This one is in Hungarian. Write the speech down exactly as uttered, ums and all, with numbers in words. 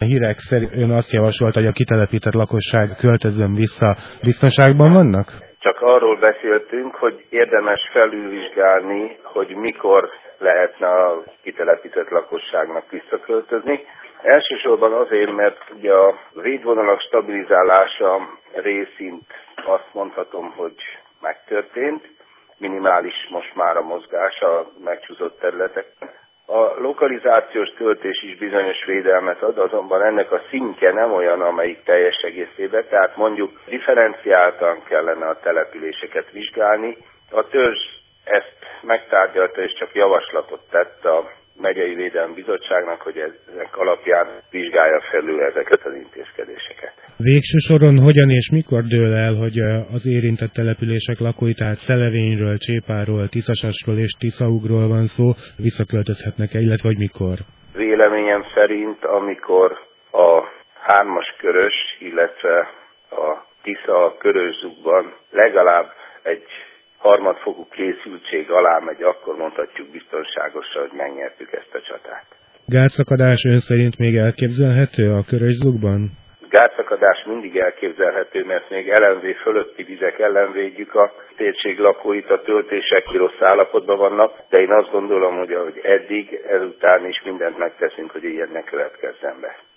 A hírek szerint ön azt javasolta, hogy a kitelepített lakosság költözön vissza. Biztonságban vannak? Csak arról beszéltünk, hogy érdemes felülvizsgálni, hogy mikor lehetne a kitelepített lakosságnak visszaköltözni. Elsősorban azért, mert ugye a védvonalak stabilizálása részint azt mondhatom, hogy megtörtént. Minimális most már a mozgás a megcsúszott területeken. A lokalizációs töltés is bizonyos védelmet ad, azonban ennek a szintje nem olyan, amelyik teljes egészében, tehát mondjuk differenciáltan kellene a településeket vizsgálni. A törzs ezt megtárgyalta és csak javaslatot tett a megyei védelmi bizottságnak, hogy ezek alapján vizsgálja felül ezeket az intézkedéseket. Végső soron hogyan és mikor dől el, hogy az érintett települések lakói, tehát Szelevényről, Csépáról, Tiszasasról és Tiszaugról van szó, visszaköltözhetnek-e, illetve hogy mikor? Véleményem szerint, amikor a hármas körös, illetve a Tisza köröszukban legalább egy harmadfokú készültség alá megy, akkor mondhatjuk biztonságosan, hogy megnyertük ezt a csatát. Gátszakadás ön szerint még elképzelhető a Körös-Zugban? Gátszakadás mindig elképzelhető, mert még el em vé fölötti vizek ellen védjük a térség lakóit, a töltések rossz állapotban vannak, de én azt gondolom, hogy ahogy eddig, ezután is mindent megteszünk, hogy ilyen ne következzen be.